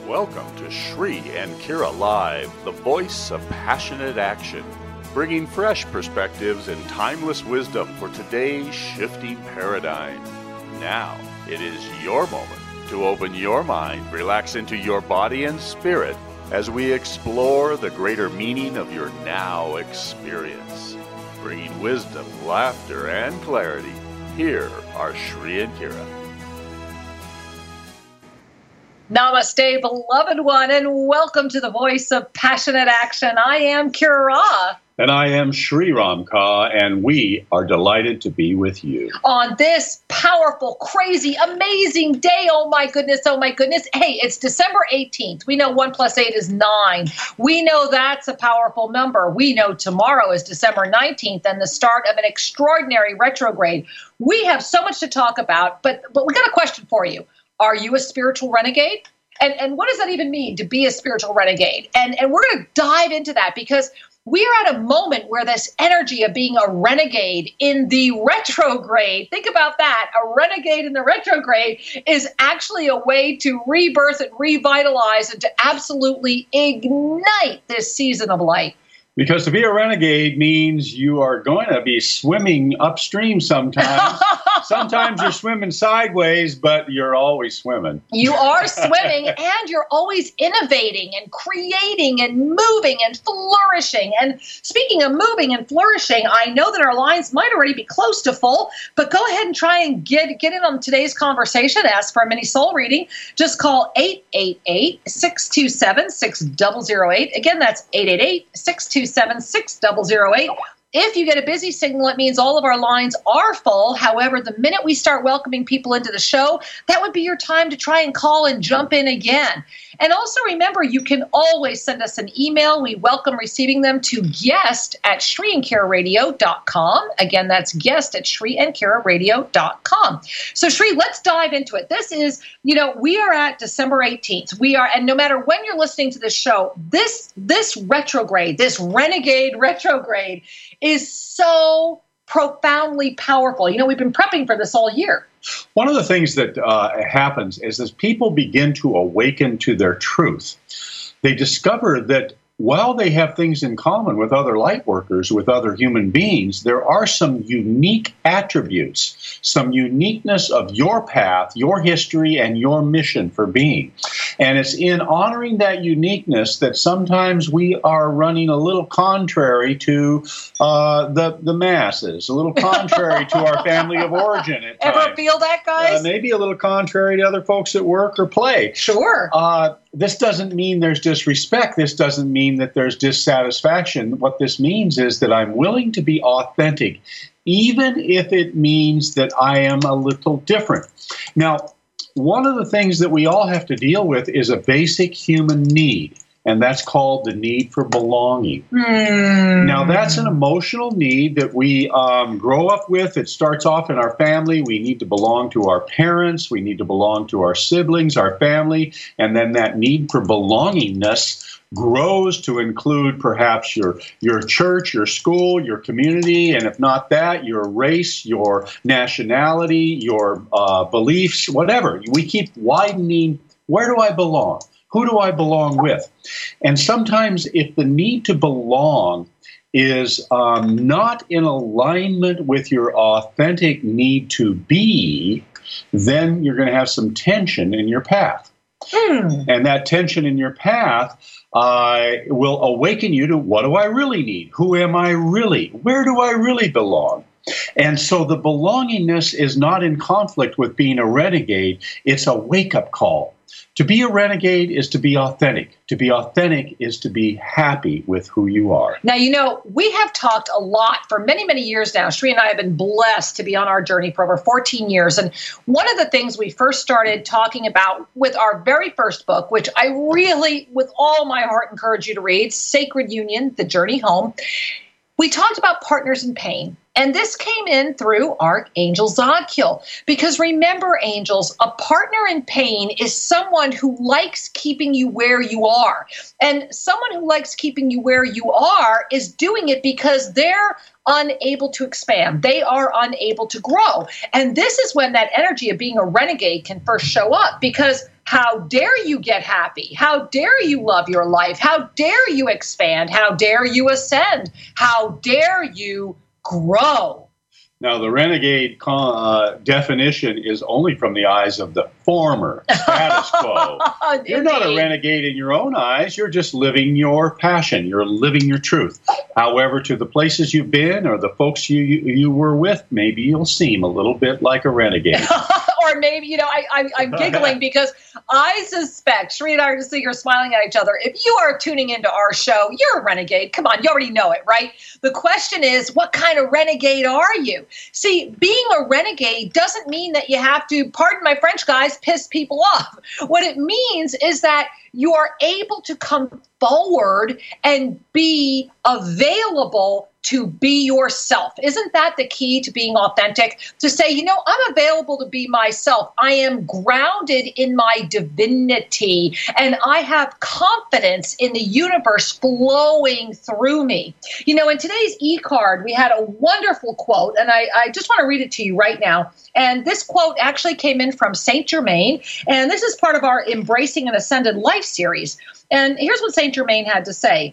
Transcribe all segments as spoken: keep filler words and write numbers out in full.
Welcome to Shri and Kira Live, the voice of passionate action, bringing fresh perspectives and timeless wisdom for today's shifting paradigm. Now, it is your moment to open your mind, relax into your body and spirit as we explore the greater meaning of your now experience. Bringing wisdom, laughter, and clarity, here are Shri and Kira. Namaste, beloved one, and welcome to the voice of passionate action. I am Kira Ra. And I am Shri Ramka, and we are delighted to be with you. On this powerful, crazy, amazing day, oh my goodness, oh my goodness. Hey, it's December eighteenth. We know one plus eight is nine. We know that's a powerful number. We know tomorrow is December nineteenth and the start of an extraordinary retrograde. We have so much to talk about, but, but we got a question for you. Are you a spiritual renegade? And and what does that even mean, to be a spiritual renegade? And, and we're going to dive into that because we are at a moment where this energy of being a renegade in the retrograde, think about that, a renegade in the retrograde is actually a way to rebirth and revitalize and to absolutely ignite this season of light. Because to be a renegade means you are going to be swimming upstream sometimes. Sometimes you're swimming sideways, but you're always swimming. You are swimming, and you're always innovating and creating and moving and flourishing. And speaking of moving and flourishing, I know that our lines might already be close to full, but go ahead and try and get, get in on today's conversation. Ask for a mini soul reading. Just call eight eight eight, six two seven, six zero zero eight. Again, that's eight eight eight, six two seven, six zero zero eight. If you get a busy signal, it means all of our lines are full. However, the minute we start welcoming people into the show, that would be your time to try and call and jump in again. And also remember, you can always send us an email. We welcome receiving them to guest at shri and kira radio dot com. Again, that's guest at shri and kira radio dot com. So Shri, let's dive into it. This is, you know, we are at December eighteenth. We are, and no matter when you're listening to this show, this, this retrograde, this renegade retrograde is so profoundly powerful. You know, we've been prepping for this all year. One of the things that uh, happens is as people begin to awaken to their truth, they discover that while they have things in common with other light workers, with other human beings, there are some unique attributes, some uniqueness of your path, your history, and your mission for being. And it's in honoring that uniqueness that sometimes we are running a little contrary to uh, the, the masses, a little contrary to our family of origin at times. Ever feel that, guys? Uh, maybe a little contrary to other folks at work or play. Sure. Uh, this doesn't mean there's disrespect. This doesn't mean that there's dissatisfaction. What this means is that I'm willing to be authentic, even if it means that I am a little different. Now, one of the things that we all have to deal with is a basic human need, and that's called the need for belonging. Mm. Now, that's an emotional need that we um, grow up with. It starts off in our family. We need to belong to our parents. We need to belong to our siblings, our family, and then that need for belongingness grows to include perhaps your your church, your school, your community, and if not that, your race, your nationality, your uh, beliefs, whatever. We keep widening, where do I belong? Who do I belong with? And sometimes if the need to belong is um, not in alignment with your authentic need to be, then you're going to have some tension in your path. Hmm. And that tension in your path uh, will awaken you to, what do I really need? Who am I really? Where do I really belong? And so the belongingness is not in conflict with being a renegade. It's a wake-up call. To be a renegade is to be authentic. To be authentic is to be happy with who you are. Now, you know, we have talked a lot for many, many years now. Shri and I have been blessed to be on our journey for over fourteen years. And one of the things we first started talking about with our very first book, which I really, with all my heart, encourage you to read, Sacred Union, The Journey Home, we talked about partners in pain. And this came in through Archangel Zadkiel. Because remember, angels, a partner in pain is someone who likes keeping you where you are. And someone who likes keeping you where you are is doing it because they're unable to expand. They are unable to grow. And this is when that energy of being a renegade can first show up. Because How dare you get happy? How dare you love your life? How dare you expand? How dare you ascend? How dare you grow? Now, the renegade uh, definition is only from the eyes of the former status quo. You're not a renegade in your own eyes. You're just living your passion. You're living your truth. However, to the places you've been or the folks you, you, you were with, maybe you'll seem a little bit like a renegade. Or maybe, you know, I, I, I'm giggling because I suspect, Sheree and I are just sitting here smiling at each other. If you are tuning into our show, you're a renegade. Come on, you already know it, right? The question is, what kind of renegade are you? See, being a renegade doesn't mean that you have to, pardon my French, guys, piss people off. What it means is that you are able to come forward and be available to be yourself. Isn't that the key to being authentic? To say, you know, I'm available to be myself. I am grounded in my divinity, and I have confidence in the universe flowing through me. You know, in today's e-card, we had a wonderful quote, and I, I just want to read it to you right now. And this quote actually came in from Saint Germain, and this is part of our Embracing an Ascended Life series. And here's what Saint Germain had to say.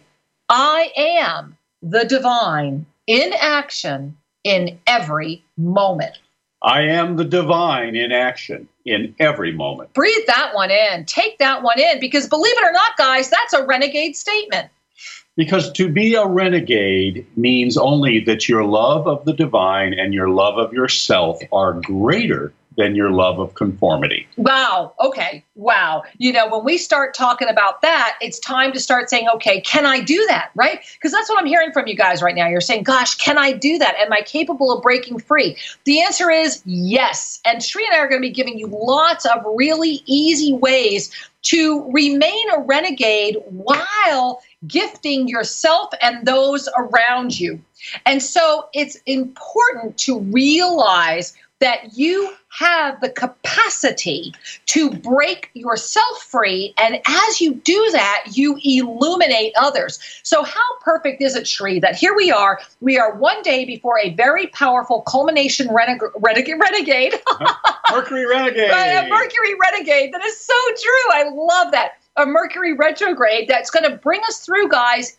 I am the divine in action in every moment. I am the divine in action in every moment. Breathe that one in. Take that one in, because believe it or not, guys, that's a renegade statement. Because to be a renegade means only that your love of the divine and your love of yourself are greater than your love of conformity. Wow. Okay. Wow. You know, when we start talking about that, it's time to start saying, okay, can I do that? Right? Because that's what I'm hearing from you guys right now. You're saying, gosh, can I do that? Am I capable of breaking free? The answer is yes. And Sheree and I are going to be giving you lots of really easy ways to remain a renegade while gifting yourself and those around you. And so it's important to realize that you have the capacity to break yourself free. And as you do that, you illuminate others. So how perfect is it, Sheree, that here we are, we are one day before a very powerful culmination reneg- reneg- renegade. Mercury renegade. A Mercury renegade. That is so true. I love that. A Mercury retrograde that's going to bring us through, guys,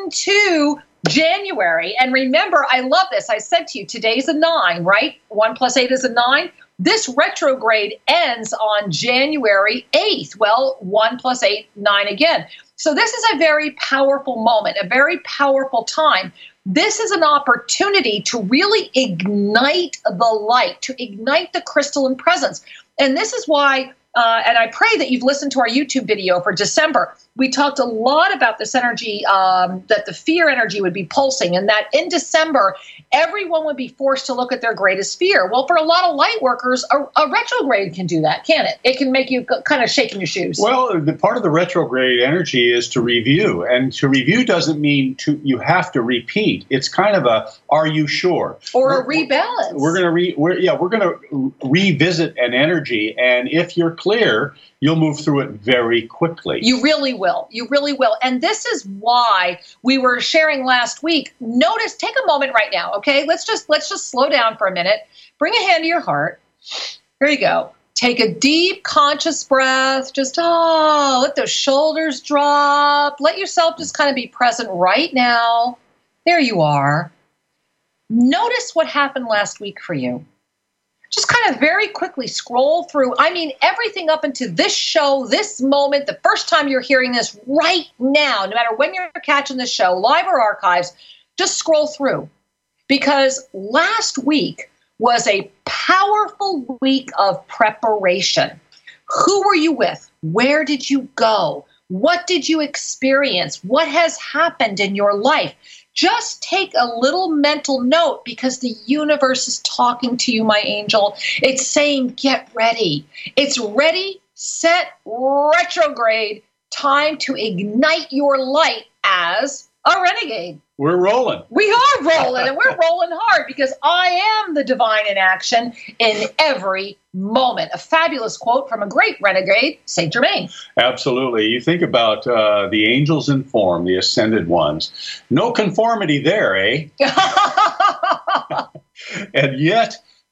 into January. And remember, I love this. I said to you, today's a nine, right? One plus eight is a nine. This retrograde ends on January eighth. Well, one plus eight, nine again. So this is a very powerful moment, a very powerful time. This is an opportunity to really ignite the light, to ignite the crystalline presence. And this is why, uh, and I pray that you've listened to our YouTube video for December. We talked a lot about this energy, um, that the fear energy would be pulsing, and that in December, everyone would be forced to look at their greatest fear. Well, for a lot of light workers, a, a retrograde can do that, can't it? It can make you kind of shake in your shoes. Well, the part of the retrograde energy is to review, and to review doesn't mean to you have to repeat. It's kind of a, are you sure? Or we're, a rebalance. We're going to re, we're, yeah, we're going to revisit an energy, and if you're clear, you'll move through it very quickly. You really will. You really will. And this is why we were sharing last week. Notice, take a moment right now, okay? Let's just let's just slow down for a minute. Bring a hand to your heart. Here you go. Take a deep conscious breath. Just, oh, let those shoulders drop. Let yourself just kind of be present right now. There you are. Notice what happened last week for you. Just kind of very quickly scroll through. I mean, everything up into this show, this moment, the first time you're hearing this right now, no matter when you're catching this show, live or archives, just scroll through. Because last week was a powerful week of preparation. Who were you with? Where did you go? What did you experience? What has happened in your life? Just take a little mental note, because the universe is talking to you, my angel. It's saying, get ready. It's ready, set, retrograde. Time to ignite your light as a renegade. We're rolling. We are rolling, and we're rolling hard, because I am the divine in action in every moment. A fabulous quote from a great renegade, Saint Germain. Absolutely. You think about uh, the angels in form, the ascended ones. No conformity there, eh? And yet,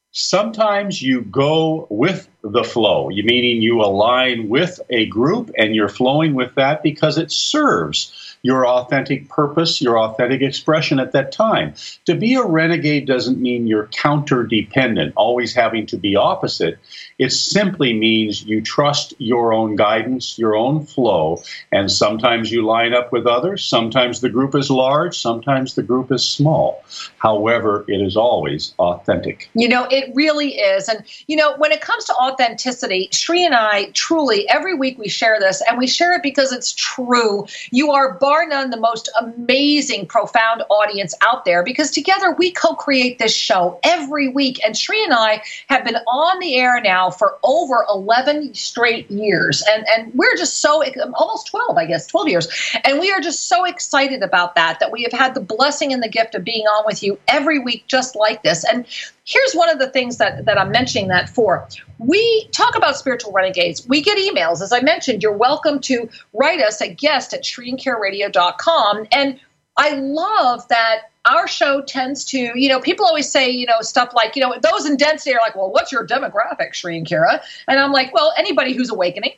Sometimes you go with the flow, you meaning you align with a group and you're flowing with that because it serves your authentic purpose, your authentic expression at that time. To be a renegade doesn't mean you're counter-dependent, always having to be opposite. It simply means you trust your own guidance, your own flow, and sometimes you line up with others. Sometimes the group is large, sometimes the group is small. However, it is always authentic. You know, it really is. And, you know, when it comes to authenticity, Sri and I truly, every week we share this, and we share it because it's true. You are bar none the most amazing, profound audience out there, because together we co-create this show every week. And Sri and I have been on the air now for over eleven straight years. And, and we're just so, almost twelve, I guess, twelve years. And we are just so excited about that, that we have had the blessing and the gift of being on with you every week just like this. And here's one of the things that, that I'm mentioning that for. We talk about spiritual renegades. We get emails. As I mentioned, you're welcome to write us at guest at Sri and Kira Radio dot com. And I love that our show tends to, you know, people always say, you know, stuff like, you know, those in density are like, well, what's your demographic, Sri and Kira? And I'm like, well, anybody who's awakening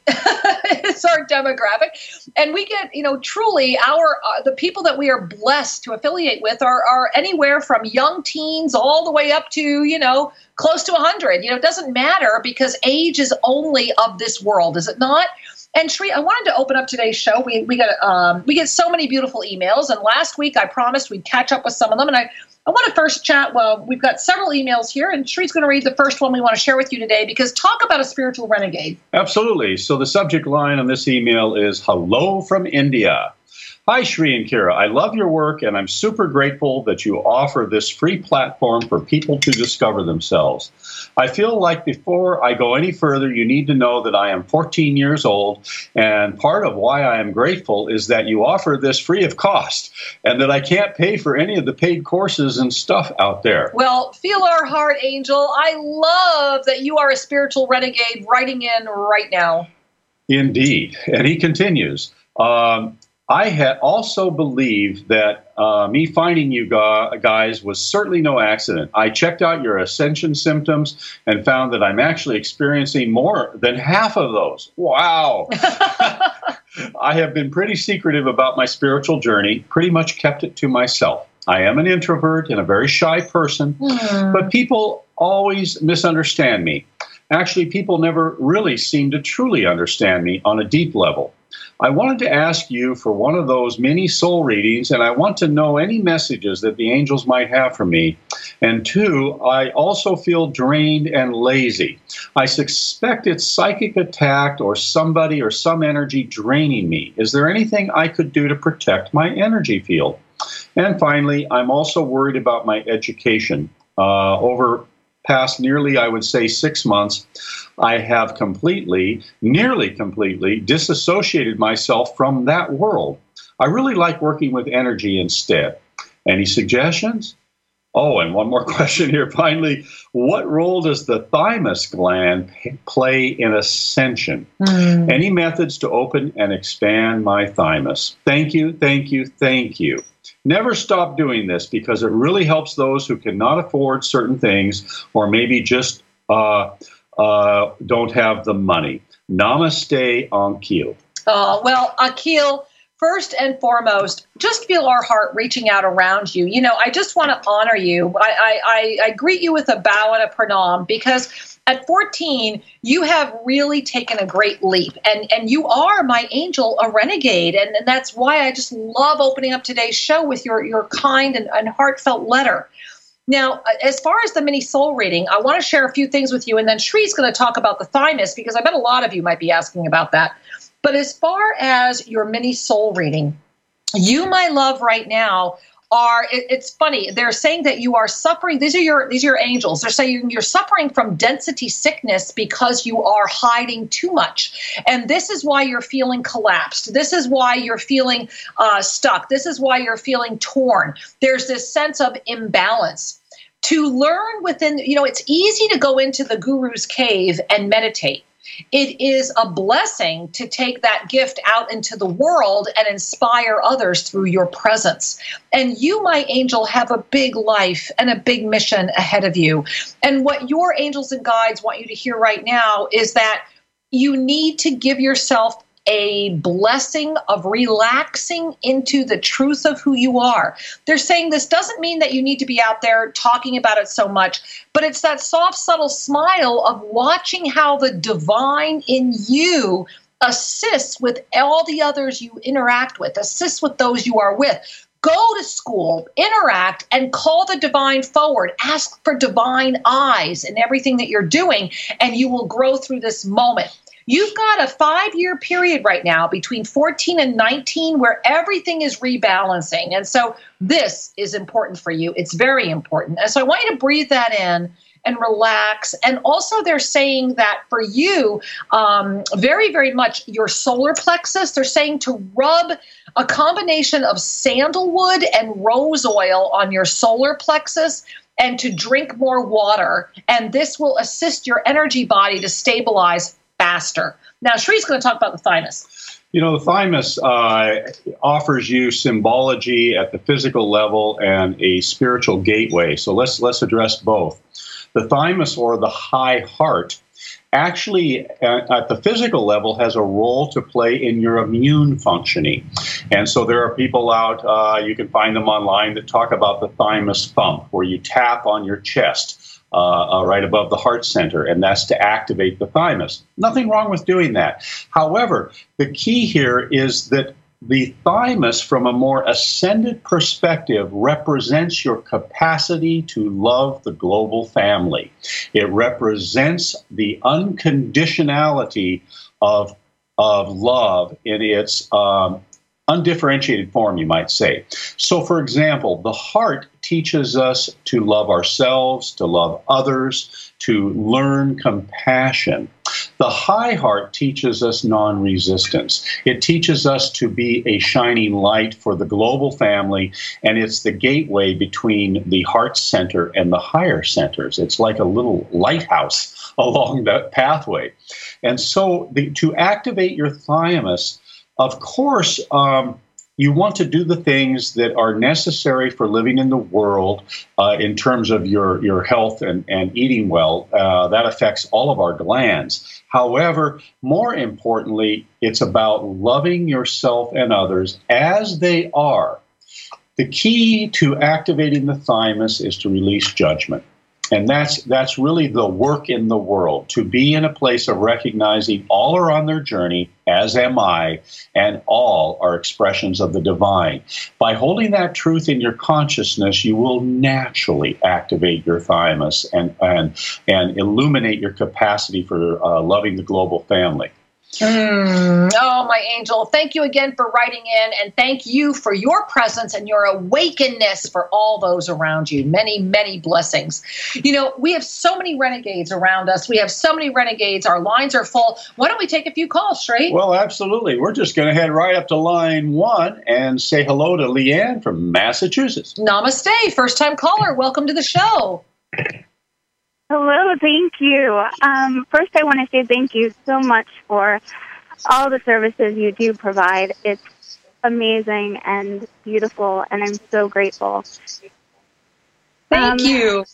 is our demographic. And we get, you know, truly our, uh, the people that we are blessed to affiliate with are, are anywhere from young teens all the way up to, you know, close to one hundred. You know, it doesn't matter because age is only of this world, is it not? And Sri, I wanted to open up today's show. We we got um, we get so many beautiful emails, and last week I promised we'd catch up with some of them. And I, I want to first chat. Well, we've got several emails here, and Sri's going to read the first one we want to share with you today, because talk about a spiritual renegade. Absolutely. So the subject line on this email is "Hello from India." Hi, Sri and Kira. I love your work, and I'm super grateful that you offer this free platform for people to discover themselves. I feel like before I go any further, you need to know that I am fourteen years old, and part of why I am grateful is that you offer this free of cost, and that I can't pay for any of the paid courses and stuff out there. Well, feel our heart, Angel. I love that you are a spiritual renegade writing in right now. Indeed. And he continues, um, I had also believed that uh, me finding you guys was certainly no accident. I checked out your ascension symptoms and found that I'm actually experiencing more than half of those. Wow. I have been pretty secretive about my spiritual journey, pretty much kept it to myself. I am an introvert and a very shy person, mm. but people always misunderstand me. Actually, people never really seem to truly understand me on a deep level. I wanted to ask you for one of those mini soul readings, and I want to know any messages that the angels might have for me. And two, I also feel drained and lazy. I suspect it's psychic attack or somebody or some energy draining me. Is there anything I could do to protect my energy field? And finally, I'm also worried about my education. Uh, over past nearly, I would say, six months, I have completely, nearly completely, disassociated myself from that world. I really like working with energy instead. Any suggestions? Oh, and one more question here. Finally, what role does the thymus gland play in ascension? Mm. Any methods to open and expand my thymus? Thank you, thank you, thank you. Never stop doing this because it really helps those who cannot afford certain things or maybe just uh, uh, don't have the money. Namaste, Akhil. Oh, well, Akhil, first and foremost, just feel our heart reaching out around you. You know, I just want to honor you. I, I, I greet you with a bow and a pranam because at fourteen, you have really taken a great leap, and, and you are, my angel, a renegade, and, and that's why I just love opening up today's show with your, your kind and, and heartfelt letter. Now, as far as the mini soul reading, I want to share a few things with you, and then Sri's going to talk about the thymus, because I bet a lot of you might be asking about that. But as far as your mini soul reading, you, my love, right now, are, it, it's funny, they're saying that you are suffering, these are your these are your angels, they're saying you're suffering from density sickness because you are hiding too much. And this is why you're feeling collapsed. This is why you're feeling uh, stuck. This is why you're feeling torn. There's this sense of imbalance. To learn within, you know, it's easy to go into the guru's cave and meditate. It is a blessing to take that gift out into the world and inspire others through your presence. And you, my angel, have a big life and a big mission ahead of you. And what your angels and guides want you to hear right now is that you need to give yourself a blessing of relaxing into the truth of who you are. They're saying this doesn't mean that you need to be out there talking about it so much, but it's that soft, subtle smile of watching how the divine in you assists with all the others you interact with, assists with those you are with. Go to school, interact, and call the divine forward. Ask for divine eyes in everything that you're doing, and you will grow through this moment. You've got a five-year period right now between fourteen and nineteen where everything is rebalancing. And so this is important for you. It's very important. And so I want you to breathe that in and relax. And also they're saying that for you, um, very, very much your solar plexus, they're saying to rub a combination of sandalwood and rose oil on your solar plexus and to drink more water. And this will assist your energy body to stabilize faster. Now, Shree's going to talk about the thymus. You know, the thymus uh, offers you symbology at the physical level and a spiritual gateway. So let's let's address both. The thymus, or the high heart, actually at, at the physical level has a role to play in your immune functioning. And so there are people out, uh, you can find them online, that talk about the thymus thump, where you tap on your chest. Uh, uh, right above the heart center, and that's to activate the thymus. Nothing wrong with doing that. However, the key here is that the thymus, from a more ascended perspective, represents your capacity to love the global family. It represents the unconditionality of, of love in its um, undifferentiated form, you might say. So, for example, the heart teaches us to love ourselves, to love others, to learn compassion. The high heart teaches us non-resistance. It teaches us to be a shining light for the global family, and it's the gateway between the heart center and the higher centers. It's like a little lighthouse along that pathway. And so the, to activate your thymus, of course, um, you want to do the things that are necessary for living in the world uh, in terms of your, your health and, and eating well. Uh, that affects all of our glands. However, more importantly, it's about loving yourself and others as they are. The key to activating the thymus is to release judgment. And that's that's really the work in the world, to be in a place of recognizing all are on their journey, as am I, and all are expressions of the divine. By holding that truth in your consciousness, you will naturally activate your thymus and and, and illuminate your capacity for uh, loving the global family. Mm. Oh, my angel, thank you again for writing in, and thank you for your presence and your awakeness for all those around you. Many, many blessings. You know, we have so many renegades around us. We have so many renegades. Our lines are full. Why don't we take a few calls, Shree? Well, absolutely. We're just going to head right up to line one and say hello to Leanne from Massachusetts. Namaste. First-time caller. Welcome to the show. Hello, thank you. Um, first, I want to say thank you so much for all the services you do provide. It's amazing and beautiful, and I'm so grateful. Thank um, you.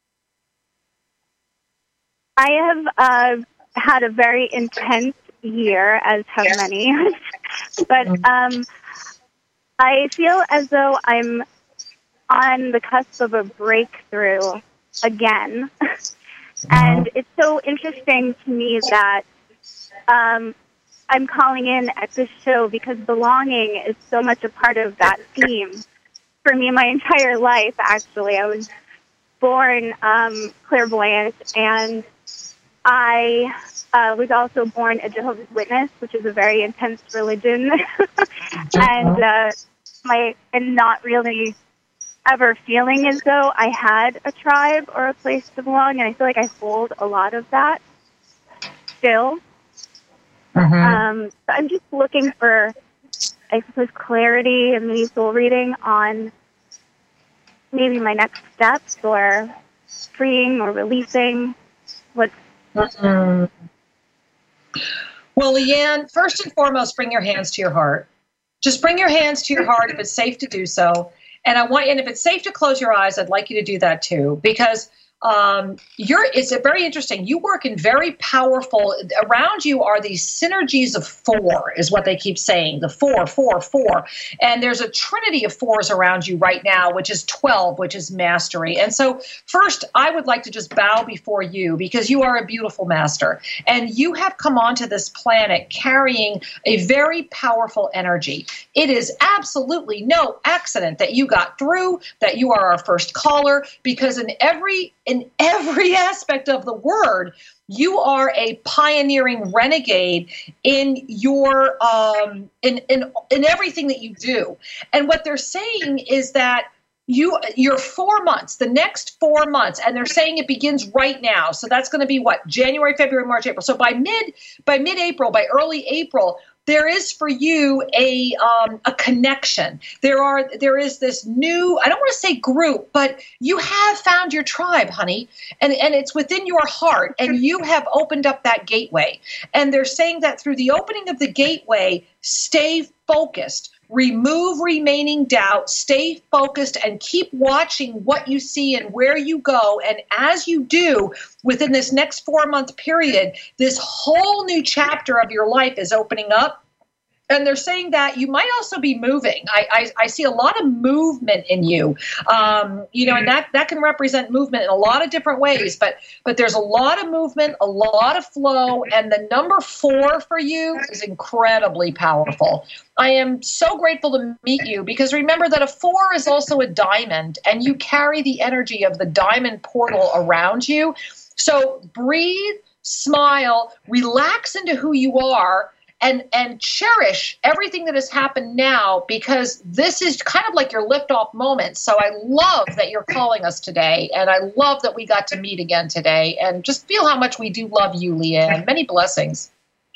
I have uh, had a very intense year, as have many, but um, I feel as though I'm on the cusp of a breakthrough again. And it's so interesting to me that um, I'm calling in at this show because belonging is so much a part of that theme. For me, my entire life, actually, I was born um, clairvoyant, and I uh, was also born a Jehovah's Witness, which is a very intense religion, and uh, my and not really ever feeling as though I had a tribe or a place to belong, and I feel like I hold a lot of that still. Mm-hmm. Um, so I'm just looking for, I suppose, clarity and maybe soul reading on maybe my next steps, or freeing or releasing what's mm-hmm. Well, Leanne, first and foremost, bring your hands to your heart. Just bring your hands to your heart if it's safe to do so. And I want, and if it's safe to close your eyes, I'd like you to do that too, because um, you're, it's a very interesting, you work in very powerful, around you are these synergies of four is what they keep saying, the four, four, four. And there's a trinity of fours around you right now, which is twelve, which is mastery. And so first, I would like to just bow before you because you are a beautiful master. And you have come onto this planet carrying a very powerful energy. It is absolutely no accident that you got through, that you are our first caller, because in every in every aspect of the word, you are a pioneering renegade in your um, in in in everything that you do. And what they're saying is that you your four months, the next four months, and they're saying it begins right now. So that's going to be what, January, February, March, April. So by mid by mid-April, by early April, there is for you a um, a connection. There are there is this new, I don't want to say group, but you have found your tribe, honey, and and it's within your heart, and you have opened up that gateway. And they're saying that through the opening of the gateway, stay focused. Remove remaining doubt, stay focused, and keep watching what you see and where you go. And as you do, within this next four-month period, this whole new chapter of your life is opening up. And they're saying that you might also be moving. I, I, I see a lot of movement in you, um, you know, and that, that can represent movement in a lot of different ways. But but there's a lot of movement, a lot of flow, and the number four for you is incredibly powerful. I am so grateful to meet you because remember that a four is also a diamond, and you carry the energy of the diamond portal around you. So breathe, smile, relax into who you are. And and cherish everything that has happened now, because this is kind of like your liftoff moment. So I love that you're calling us today, and I love that we got to meet again today, and just feel how much we do love you, Leanne. Many blessings.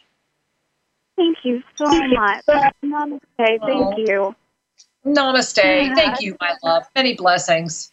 Thank you so much. Namaste. Thank oh. you. Namaste. Yeah. Thank you, my love. Many blessings.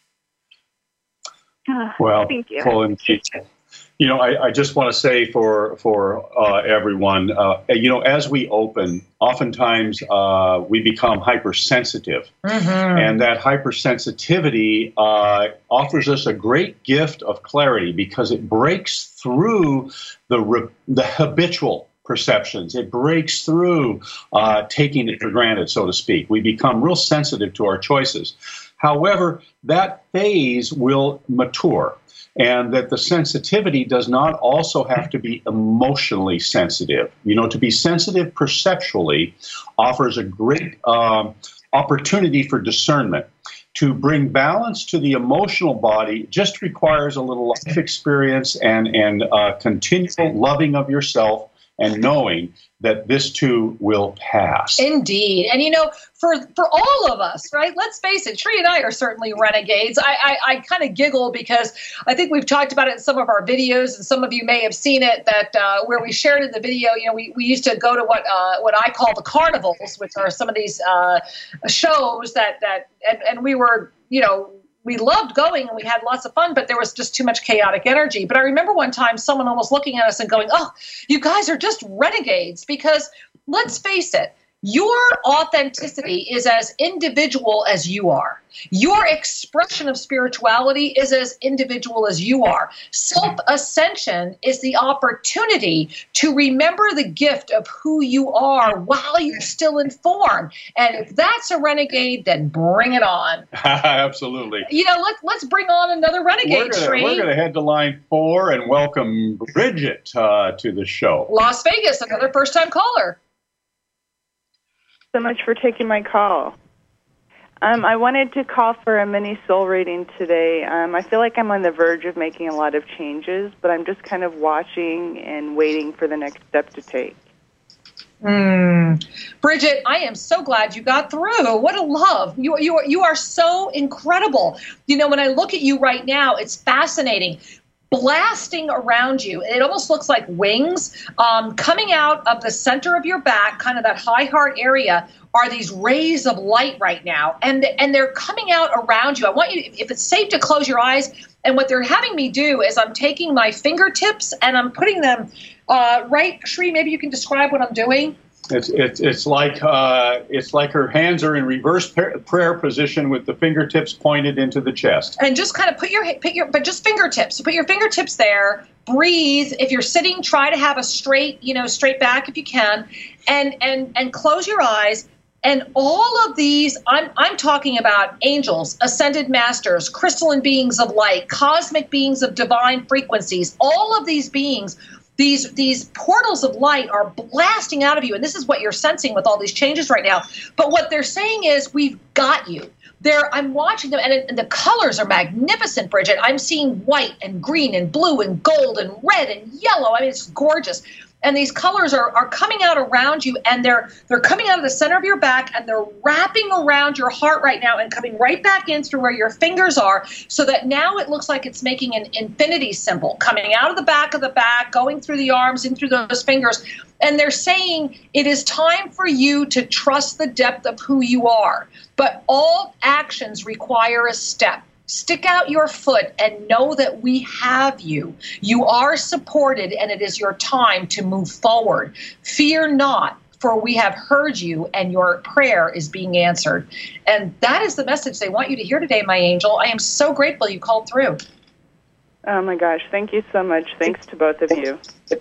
Well, thank you. Full and You know, I, I just want to say for for uh, everyone, uh, you know, as we open, oftentimes uh, we become hypersensitive. Mm-hmm. And that hypersensitivity uh, offers us a great gift of clarity because it breaks through the re- the habitual perceptions. It breaks through uh, taking it for granted, so to speak. We become real sensitive to our choices. However, that phase will mature. And that the sensitivity does not also have to be emotionally sensitive. You know, to be sensitive perceptually offers a great um, opportunity for discernment. To bring balance to the emotional body just requires a little life experience and, and uh, continual loving of yourself and knowing that this too will pass. Indeed. And, you know, for for all of us, right, let's face it, Tree and I are certainly renegades. I, I, I kind of giggle because I think we've talked about it in some of our videos, and some of you may have seen it, that uh, where we shared in the video, you know, we, we used to go to what uh, what I call the carnivals, which are some of these uh, shows that, that and, and we were, you know, we loved going and we had lots of fun, but there was just too much chaotic energy. But I remember one time someone almost looking at us and going, oh, you guys are just renegades, because let's face it, your authenticity is as individual as you are. Your expression of spirituality is as individual as you are. Self-ascension is the opportunity to remember the gift of who you are while you're still in form. And if that's a renegade, then bring it on. Absolutely. You know, let's let's bring on another renegade. We're going to head to line four and welcome Bridget uh, to the show. Las Vegas, another first-time caller. So much for taking my call. Um, I wanted to call for a mini soul reading today. Um, I feel like I'm on the verge of making a lot of changes, but I'm just kind of watching and waiting for the next step to take. Mm. Bridget, I am so glad you got through. What a love. You, you, you are so incredible. You know, when I look at you right now, it's fascinating. blasting around you. It almost looks like wings um, coming out of the center of your back, kind of that high heart area, are these rays of light right now. And, and they're coming out around you. I want you, if it's safe to close your eyes, and what they're having me do is I'm taking my fingertips and I'm putting them uh, right, Shri, maybe you can describe what I'm doing. It's it's it's like uh, it's like her hands are in reverse prayer position with the fingertips pointed into the chest. And just kind of put your put your but just fingertips. So put your fingertips there. Breathe. If you're sitting, try to have a straight, you know, straight back if you can, and and and close your eyes. And all of these, I'm I'm talking about angels, ascended masters, crystalline beings of light, cosmic beings of divine frequencies. All of these beings. These these portals of light are blasting out of you, and this is what you're sensing with all these changes right now. But what they're saying is, we've got you. They're, I'm watching them, and, it, and the colors are magnificent, Bridget. I'm seeing white and green and blue and gold and red and yellow. I mean, it's gorgeous. And these colors are, are coming out around you, and they're they're coming out of the center of your back, and they're wrapping around your heart right now and coming right back in through where your fingers are, so that now it looks like it's making an infinity symbol coming out of the back of the back, going through the arms, in through those fingers. And they're saying it is time for you to trust the depth of who you are. But all actions require a step. Stick out your foot and know that we have you. You are supported, and it is your time to move forward. Fear not, for we have heard you, and your prayer is being answered. And that is the message they want you to hear today, my angel. I am so grateful you called through. Oh, my gosh. Thank you so much. Thanks to both of you.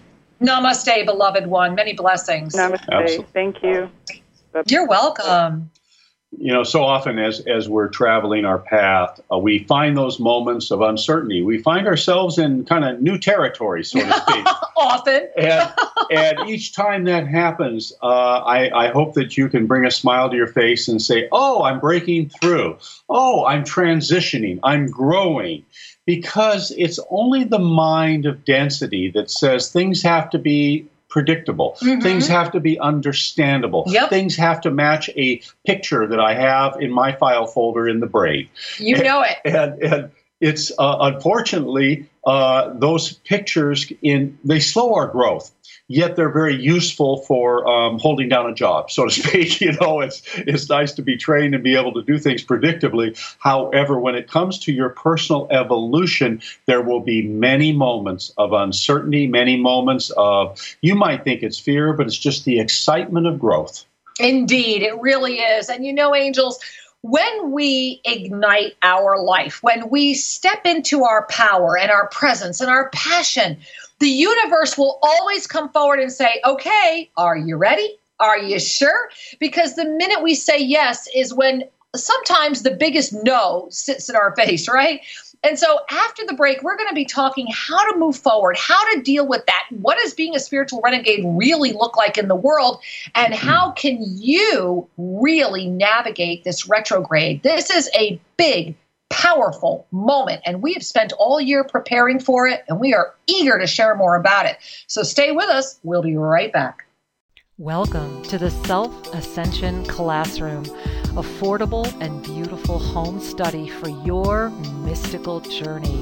Namaste, beloved one. Many blessings. Namaste. Absolutely. Thank you. Bye-bye. You're welcome. You know, so often as, as we're traveling our path, uh, we find those moments of uncertainty. We find ourselves in kind of new territory, so to speak. Often. and, and each time that happens, uh, I, I hope that you can bring a smile to your face and say, oh, I'm breaking through. Oh, I'm transitioning. I'm growing. Because it's only the mind of density that says things have to be predictable. Mm-hmm. Things have to be understandable. Yep. Things have to match a picture that I have in my file folder in the brain. You know it. And, and it's uh, unfortunately uh, those pictures in they slow our growth. Yet they're very useful for um, holding down a job, so to speak. You know, it's it's nice to be trained and be able to do things predictably. However, when it comes to your personal evolution, there will be many moments of uncertainty, many moments of, you might think it's fear, but it's just the excitement of growth. Indeed, it really is. And you know, angels, when we ignite our life, when we step into our power and our presence and our passion, the universe will always come forward and say, okay, are you ready? Are you sure? Because the minute we say yes is when sometimes the biggest no sits in our face, right? And so after the break, we're going to be talking how to move forward, how to deal with that. What does being a spiritual renegade really look like in the world? And how can you really navigate this retrograde? This is a big, powerful moment, and we have spent all year preparing for it, and we are eager to share more about it. So stay with us. We'll be right back. Welcome to the Self-Ascension Classroom, affordable and beautiful home study for your mystical journey.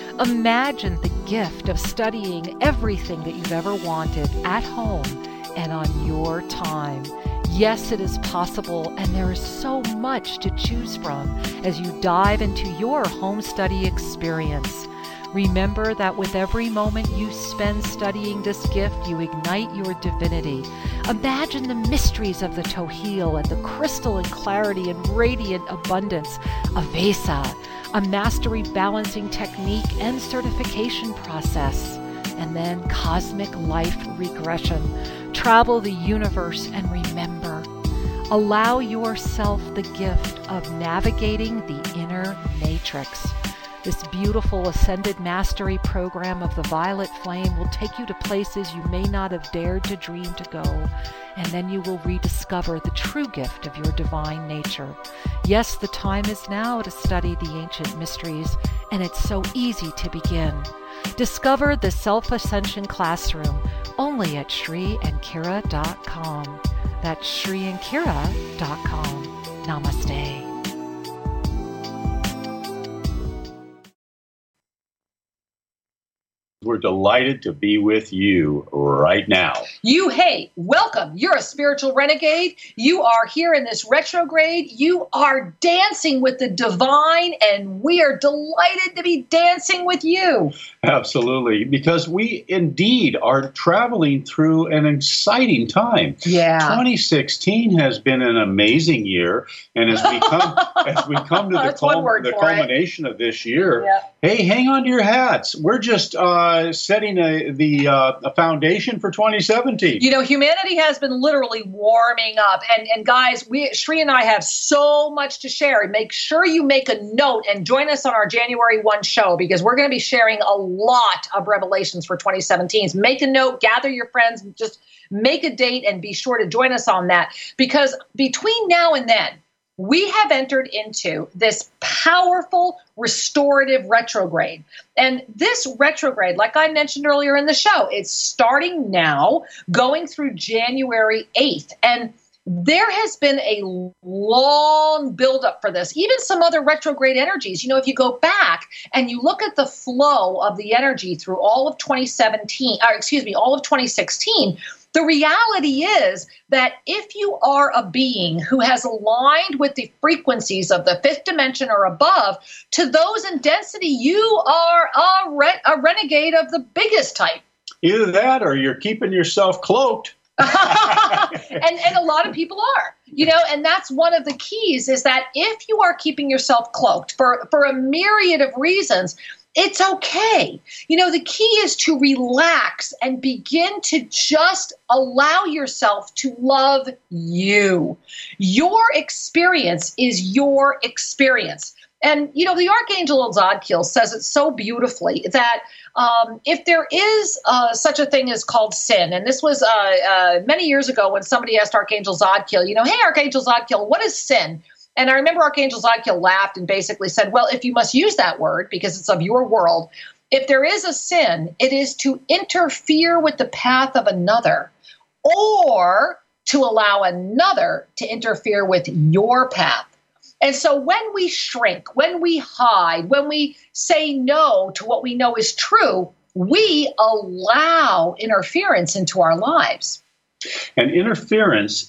Imagine the gift of studying everything that you've ever wanted at home and on your time. Yes, it is possible, and there is so much to choose from as you dive into your home study experience. Remember that with every moment you spend studying this gift, you ignite your divinity. Imagine the mysteries of the Tohil and the crystalline clarity and radiant abundance of Vesa, a mastery balancing technique and certification process, and then cosmic life regression. Travel the universe and remember, allow yourself the gift of navigating the inner matrix. This beautiful Ascended Mastery program of the Violet Flame will take you to places you may not have dared to dream to go, and then you will rediscover the true gift of your divine nature. Yes, the time is now to study the ancient mysteries, and it's so easy to begin. Discover the Self-Ascension Classroom only at Shri and Kira dot com. That's Shri and Kira dot com. Namaste. we're delighted to be with you right now. You, hey, welcome. You're a spiritual renegade. You are here in this retrograde. You are dancing with the divine, and we are delighted to be dancing with you. Absolutely, because we indeed are traveling through an exciting time. Yeah. twenty sixteen has been an amazing year, and as we come as we come to the, cul- the culmination it. of this year, yeah. hey, hang on to your hats. We're just uh, setting a, the uh, a foundation for twenty seventeen. You know, humanity has been literally warming up, and and guys, we Sri and I have so much to share. Make sure you make a note and join us on our January first show, because we're going to be sharing a lot of revelations for twenty seventeen. So make a note, gather your friends, just make a date, and be sure to join us on that, because between now and then, we have entered into this powerful restorative retrograde. And this retrograde, like I mentioned earlier in the show, it's starting now, going through January eighth. And there has been a long buildup for this. Even some other retrograde energies. You know, if you go back and you look at the flow of the energy through all of twenty seventeen, or excuse me, all of twenty sixteen, the reality is that if you are a being who has aligned with the frequencies of the fifth dimension or above, to those in density, you are a, re- a renegade of the biggest type. Either that or you're keeping yourself cloaked. and and a lot of people are, you know, and that's one of the keys, is that if you are keeping yourself cloaked for, for a myriad of reasons, it's okay. You know, the key is to relax and begin to just allow yourself to love you. Your experience is your experience. And, you know, the Archangel Zadkiel says it so beautifully that um, if there is uh, such a thing as called sin, and this was uh, uh, many years ago when somebody asked Archangel Zadkiel, you know, hey, Archangel Zadkiel, what is sin? And I remember Archangel Zadkiel laughed and basically said, well, if you must use that word because it's of your world, if there is a sin, it is to interfere with the path of another, or to allow another to interfere with your path. And so when we shrink, when we hide, when we say no to what we know is true, we allow interference into our lives. And interference,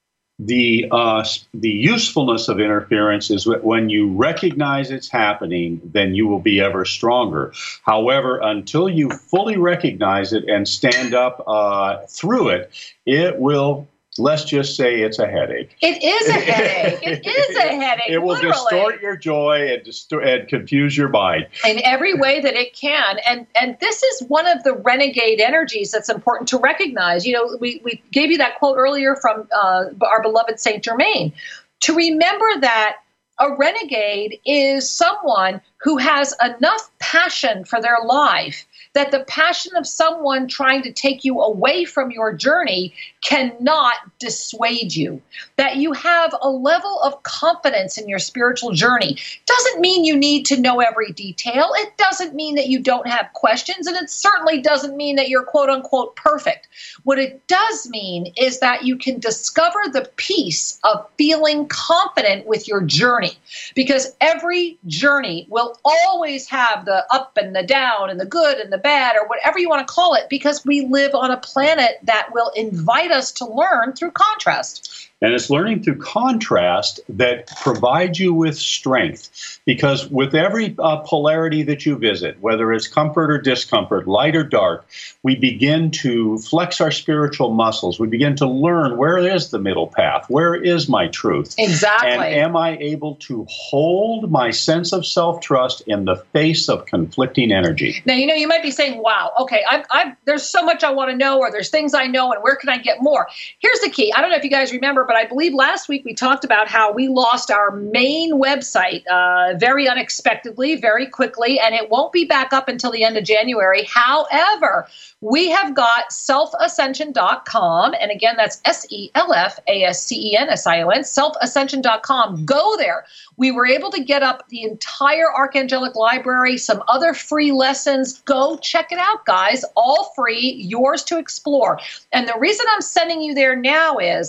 the uh, the usefulness of interference is when you recognize it's happening, then you will be ever stronger. However, until you fully recognize it and stand up uh, through it, it will, let's just say, it's a headache. It is a headache. It is a headache. It will literally. distort your joy and, distor- and confuse your mind in every way that it can. And and this is one of the renegade energies that's important to recognize. You know, we, we gave you that quote earlier from uh, our beloved Saint Germain. To remember that a renegade is someone who has enough passion for their life that the passion of someone trying to take you away from your journey cannot dissuade you. That you have a level of confidence in your spiritual journey. Doesn't mean you need to know every detail. It doesn't mean that you don't have questions, and it certainly doesn't mean that you're quote unquote perfect. What it does mean is that you can discover the peace of feeling confident with your journey, because every journey will always have the up and the down and the good and the bad, or whatever you want to call it, because we live on a planet that will invite us to learn through contrast. And it's learning through contrast that provides you with strength. Because with every uh, polarity that you visit, whether it's comfort or discomfort, light or dark, we begin to flex our spiritual muscles. We begin to learn, where is the middle path? Where is my truth? Exactly. And am I able to hold my sense of self-trust in the face of conflicting energy? Now, you know, you might be saying, wow, okay, I've, I've, there's so much I want to know, or there's things I know, and where can I get more? Here's the key. I don't know if you guys remember, but I believe last week we talked about how we lost our main website uh, very unexpectedly, very quickly, and it won't be back up until the end of January. However, we have got self ascension dot com, and again, that's S E L F A S C E N S I O N, self ascension dot com. Go there. We were able to get up the entire Archangelic Library, some other free lessons. Go check it out, guys. All free, yours to explore. And the reason I'm sending you there now is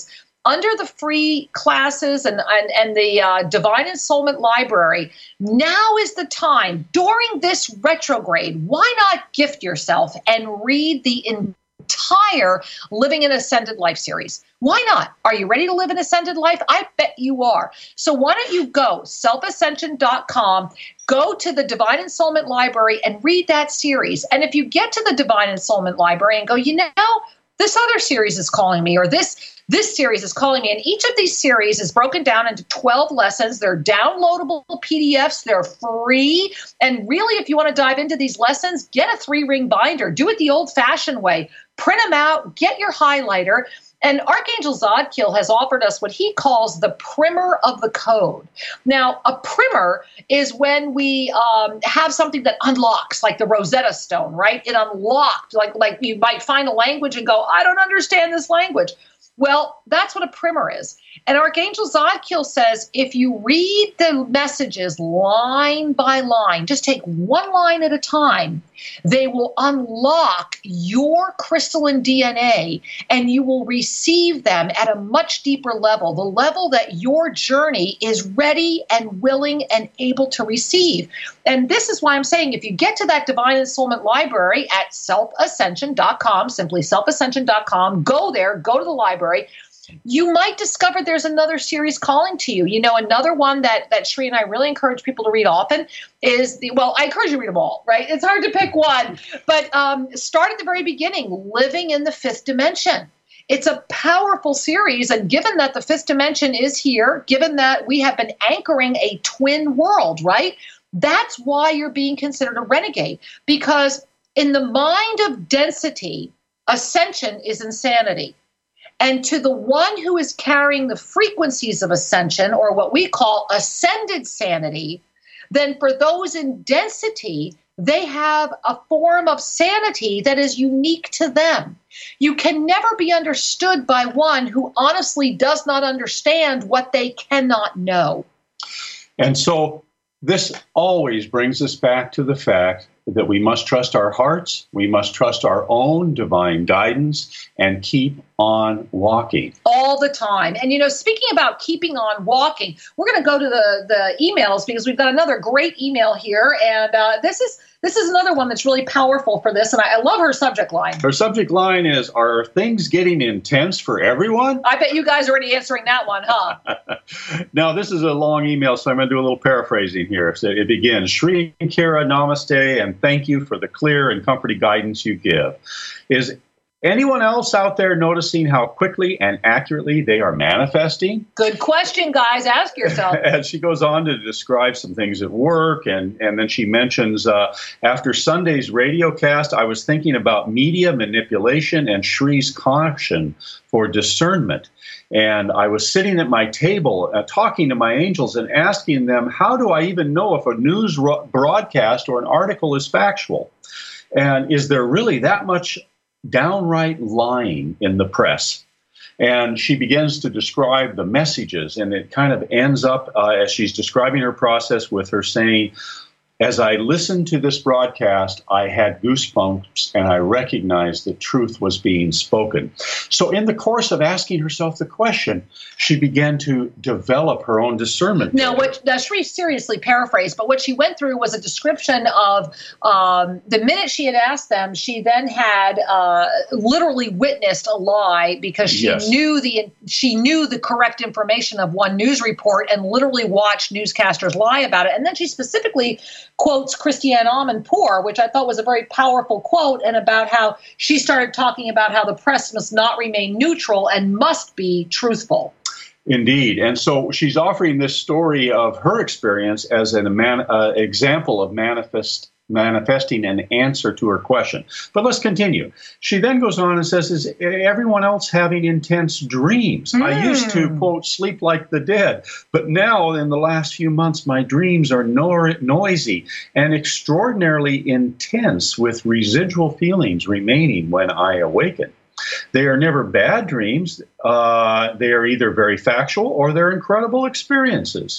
under the free classes and, and, and the uh, Divine Ensoulment Library, now is the time during this retrograde. Why not gift yourself and read the entire Living an Ascended Life series? Why not? Are you ready to live an ascended life? I bet you are. So why don't you go self ascension dot com, go to the Divine Ensoulment Library and read that series. And if you get to the Divine Ensoulment Library and go, you know, this other series is calling me, or this this series is calling me, and each of these series is broken down into twelve lessons. They're downloadable P D Fs. They're free. And really, if you want to dive into these lessons, get a three-ring binder. Do it the old-fashioned way. Print them out. Get your highlighter. And Archangel Zadkiel has offered us what he calls the primer of the code. Now, a primer is when we um, have something that unlocks, like the Rosetta Stone, right? It unlocked, like, like you might find a language and go, I don't understand this language. Well, that's what a primer is. And Archangel Zadkiel says, if you read the messages line by line, just take one line at a time, they will unlock your crystalline D N A and you will receive them at a much deeper level, the level that your journey is ready and willing and able to receive. And this is why I'm saying, if you get to that Divine Ensoulment Library at self ascension dot com, simply self ascension dot com, go there, go to the library, you might discover there's another series calling to you. You know, another one that, that Sri and I really encourage people to read often is the, well, I encourage you to read them all, right? It's hard to pick one, but um, start at the very beginning, Living in the Fifth Dimension. It's a powerful series, and given that the fifth dimension is here, given that we have been anchoring a twin world, right? That's why you're being considered a renegade, because in the mind of density, ascension is insanity. And to the one who is carrying the frequencies of ascension, or what we call ascended sanity, then for those in density, they have a form of sanity that is unique to them. You can never be understood by one who honestly does not understand what they cannot know. And so this always brings us back to the fact that we must trust our hearts, we must trust our own divine guidance, and keep on walking. All the time. And, you know, speaking about keeping on walking, we're going to go to the, the emails, because we've got another great email here. And uh, this is this is another one that's really powerful for this. And I, I love her subject line. Her subject line is, are things getting intense for everyone? I bet you guys are already answering that one, huh? Now, this is a long email, so I'm going to do a little paraphrasing here. So it begins, Sri and Kira, namaste, and thank you for the clear and comforting guidance you give. Is anyone else out there noticing how quickly and accurately they are manifesting? Good question, guys. Ask yourself. And she goes on to describe some things at work, and, and then she mentions, uh, after Sunday's radio cast, I was thinking about media manipulation and Shri's caution for discernment. And I was sitting at my table uh, talking to my angels and asking them, how do I even know if a news ro- broadcast or an article is factual? And is there really that much downright lying in the press? And she begins to describe the messages, and it kind of ends up, uh, as she's describing her process, with her saying, as I listened to this broadcast, I had goosebumps and I recognized that truth was being spoken. So in the course of asking herself the question, she began to develop her own discernment. Now, what now, Sri seriously paraphrased, but what she went through was a description of um, the minute she had asked them, she then had uh, literally witnessed a lie, because she Yes. knew the she knew the correct information of one news report and literally watched newscasters lie about it. And then she specifically quotes Christiane Amanpour, which I thought was a very powerful quote, and about how she started talking about how the press must not remain neutral and must be truthful. Indeed. And so she's offering this story of her experience as an man, uh, example of manifest manifesting an answer to her question. But let's continue. She then goes on and says, is everyone else having intense dreams? Mm. I used to, quote, sleep like the dead, but now in the last few months, my dreams are no- noisy and extraordinarily intense, with residual feelings remaining when I awaken. They are never bad dreams. Uh, they are either very factual or they're incredible experiences.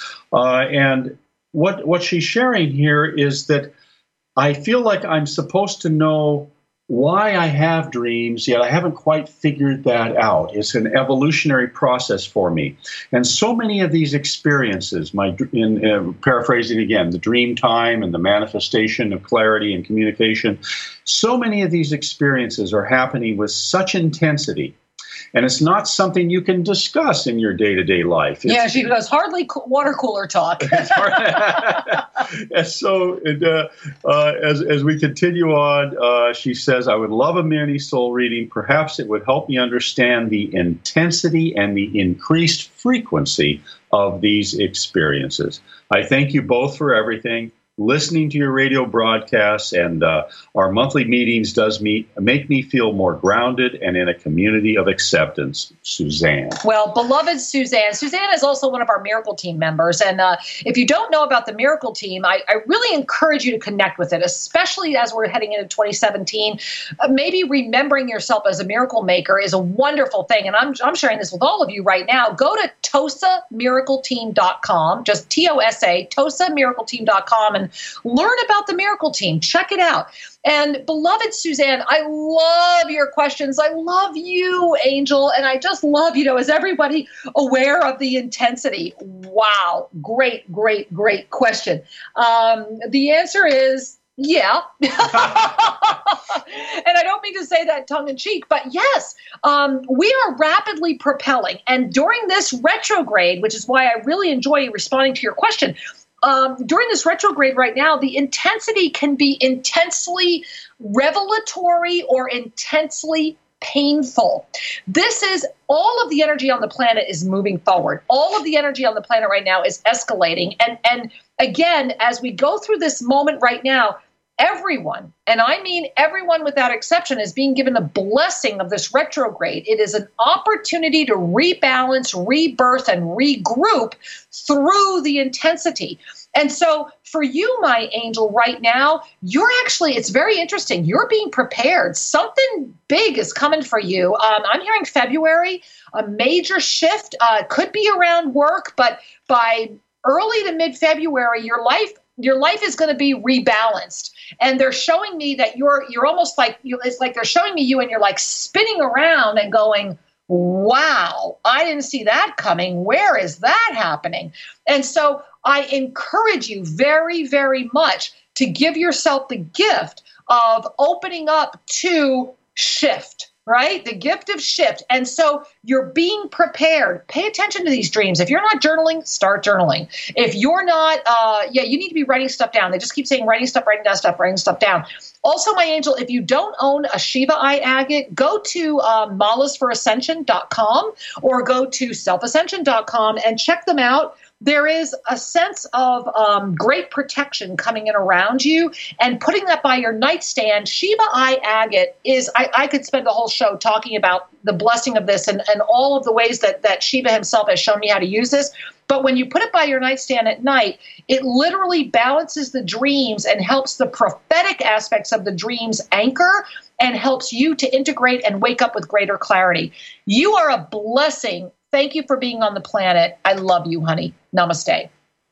Uh, and What what she's sharing here is that I feel like I'm supposed to know why I have dreams, yet I haven't quite figured that out. It's an evolutionary process for me. And so many of these experiences, my in uh, paraphrasing again, the dream time and the manifestation of clarity and communication, so many of these experiences are happening with such intensity. And it's not something you can discuss in your day-to-day life. It's, yeah, she goes, hardly co- water cooler talk. And so and, uh, uh, as, as we continue on, uh, she says, I would love a mini soul reading. Perhaps it would help me understand the intensity and the increased frequency of these experiences. I thank you both for everything. Listening to your radio broadcasts and uh, our monthly meetings does me, make me feel more grounded and in a community of acceptance. Suzanne. Well, beloved Suzanne. Suzanne is also one of our Miracle Team members. And uh, if you don't know about the Miracle Team, I, I really encourage you to connect with it, especially as we're heading into twenty seventeen. Uh, maybe remembering yourself as a miracle maker is a wonderful thing. And I'm, I'm sharing this with all of you right now. Go to tosa miracle team dot com, just T O S A, tosa miracle team dot com, and learn about the Miracle Team. Check it out. And beloved Suzanne, I love your questions. I love you, Angel. And I just love, you know, is everybody aware of the intensity? Wow. Great, great, great question. Um, the answer is yeah. And I don't mean to say that tongue in cheek, but yes, um, we are rapidly propelling. And during this retrograde, which is why I really enjoy responding to your question, Um, during this retrograde right now, the intensity can be intensely revelatory or intensely painful. This is all of the energy on the planet is moving forward. All of the energy on the planet right now is escalating. And, and again, as we go through this moment right now, everyone, and I mean everyone without exception, is being given the blessing of this retrograde. It is an opportunity to rebalance, rebirth, and regroup through the intensity. And so for you, my angel, right now, you're actually, it's very interesting. You're being prepared. Something big is coming for you. Um, I'm hearing February, a major shift, uh, could be around work, but by early to mid-February, your life your life is going to be rebalanced. And they're showing me that you're you're almost like, you, it's like they're showing me you and you're like spinning around and going, wow, I didn't see that coming. Where is that happening? And so I encourage you very, very much to give yourself the gift of opening up to shift. Right? The gift of shift. And so you're being prepared. Pay attention to these dreams. If you're not journaling, start journaling. If you're not, uh, yeah, you need to be writing stuff down. They just keep saying writing stuff, writing down stuff, writing stuff down. Also, my angel, if you don't own a Shiva Eye agate, go to um, malas for ascension dot com or go to self ascension dot com and check them out. There is a sense of um, great protection coming in around you, and putting that by your nightstand. Shiva Eye agate is, I, I could spend a whole show talking about the blessing of this and, and all of the ways that, that Shiva himself has shown me how to use this. But when you put it by your nightstand at night, it literally balances the dreams and helps the prophetic aspects of the dreams anchor and helps you to integrate and wake up with greater clarity. You are a blessing. Thank you for being on the planet. I love you, honey. Namaste.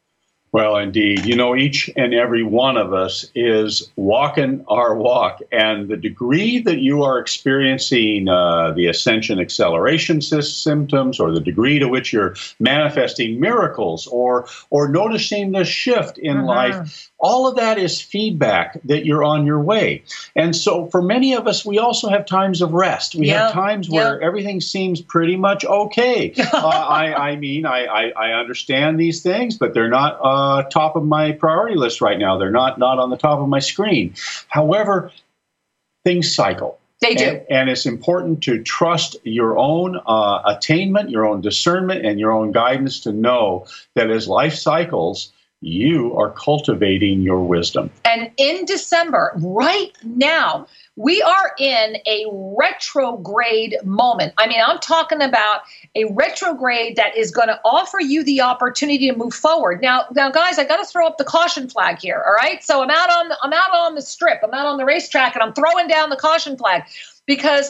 Well, indeed. You know, each and every one of us is walking our walk. And the degree that you are experiencing uh, the ascension acceleration symptoms, or the degree to which you're manifesting miracles, or or noticing the shift in mm-hmm. life, all of that is feedback that you're on your way. And so for many of us, we also have times of rest. We yep. have times where yep. everything seems pretty much okay. uh, I, I mean, I, I, I understand these things, but they're not uh, top of my priority list right now. They're not, not on the top of my screen. However, things cycle. They do. And, and it's important to trust your own uh, attainment, your own discernment, and your own guidance to know that as life cycles, you are cultivating your wisdom. And in December, right now, we are in a retrograde moment. I mean, I'm talking about a retrograde that is going to offer you the opportunity to move forward. Now, now, guys, I got to throw up the caution flag here. All right. So I'm out on the, I'm out on the strip. I'm out on the racetrack, and I'm throwing down the caution flag, because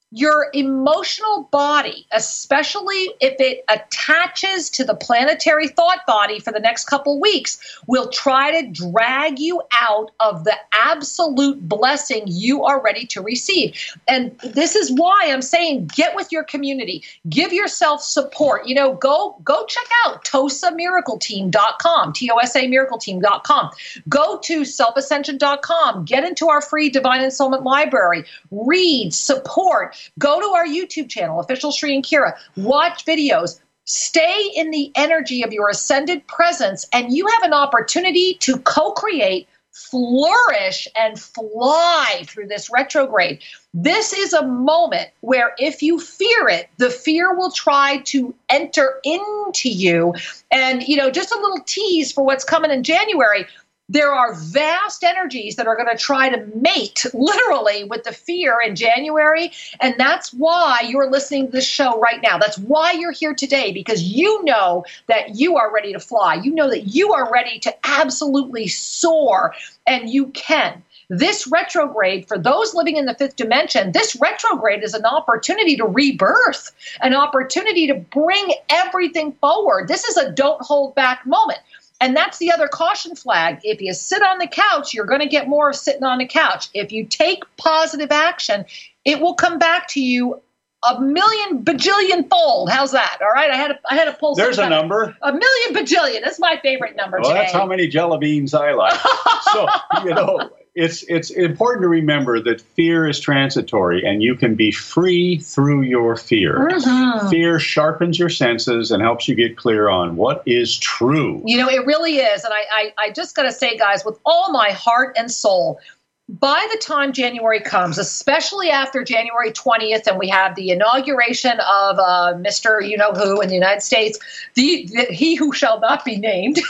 your emotional body, especially if it attaches to the planetary thought body for the next couple weeks, will try to drag you out of the absolute blessing you are ready to receive. And this is why I'm saying get with your community. Give yourself support. You know, go go check out tosa miracle team dot com, T O S A miracle team dot com. Go to self ascension dot com. Get into our free Divine Ensoulment library. Read, support. Go to our YouTube channel, Official Sri and Kira. Watch videos. Stay in the energy of your ascended presence, and you have an opportunity to co-create, flourish, and fly through this retrograde. This is a moment where if you fear it, the fear will try to enter into you. And, you know, just a little tease for what's coming in January. There are vast energies that are going to try to mate literally with the fear in January. And that's why you're listening to this show right now. That's why you're here today, because you know that you are ready to fly. You know that you are ready to absolutely soar, and you can. This retrograde, for those living in the fifth dimension, this retrograde is an opportunity to rebirth, an opportunity to bring everything forward. This is a don't hold back moment. And that's the other caution flag. If you sit on the couch, you're going to get more of sitting on the couch. If you take positive action, it will come back to you a million bajillion fold. How's that? All right. I had a, I had to pull. There's a number. A million bajillion. That's my favorite number well, today. That's how many jelly beans I like. So, you know, it's it's important to remember that fear is transitory, and you can be free through your fear. Mm-hmm. Fear sharpens your senses and helps you get clear on what is true. You know, it really is. And I, I, I just got to say, guys, with all my heart and soul, by the time January comes, especially after January twentieth, and we have the inauguration of uh, Mister You-Know-Who in the United States, the, the he who shall not be named,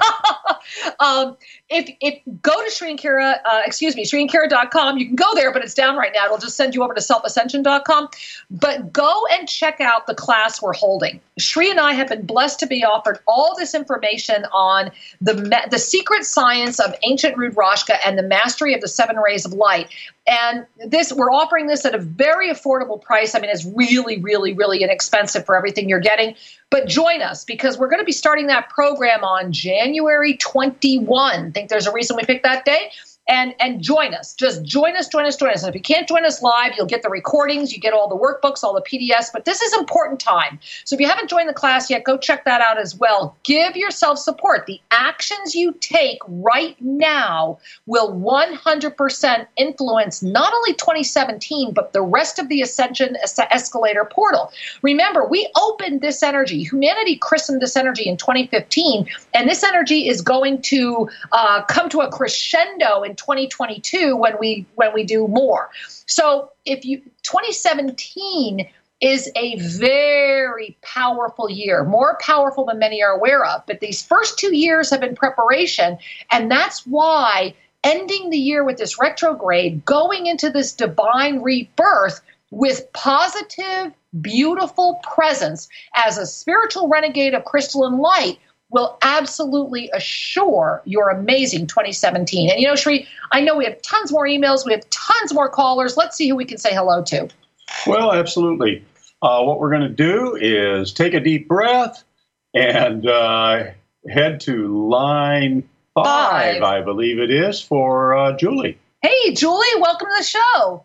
um, if if go to Sri and Kira, uh, excuse me, Sri and Kira dot com. You can go there, but it's down right now. It'll just send you over to self ascension dot com. But go and check out the class we're holding. Sri and I have been blessed to be offered all this information on the the secret science of ancient Rudrashka and the mastery of the seven rays of light. And this, we're offering this at a very affordable price. I mean, it's really, really, really inexpensive for everything you're getting. But join us, because we're going to be starting that program on January twenty-first. I think there's a reason we picked that day. And and join us. Just join us, join us, join us. And if you can't join us live, you'll get the recordings, you get all the workbooks, all the P D Fs. But this is important time. So if you haven't joined the class yet, go check that out as well. Give yourself support. The actions you take right now will one hundred percent influence not only twenty seventeen, but the rest of the Ascension Escalator portal. Remember, we opened this energy. Humanity christened this energy in twenty fifteen, and this energy is going to uh, come to a crescendo in twenty twenty-two when we when we do more. So if you twenty seventeen is a very powerful year, more powerful than many are aware of. But these first two years have been preparation, and that's why ending the year with this retrograde, going into this divine rebirth with positive, beautiful presence as a spiritual renegade of crystalline light will absolutely assure your amazing twenty seventeen. And you know, Sri, I know we have tons more emails. We have tons more callers. Let's see who we can say hello to. Well, absolutely. Uh, what we're going to do is take a deep breath and uh, head to line five, five, I believe it is, for uh, Julie. Hey, Julie, welcome to the show.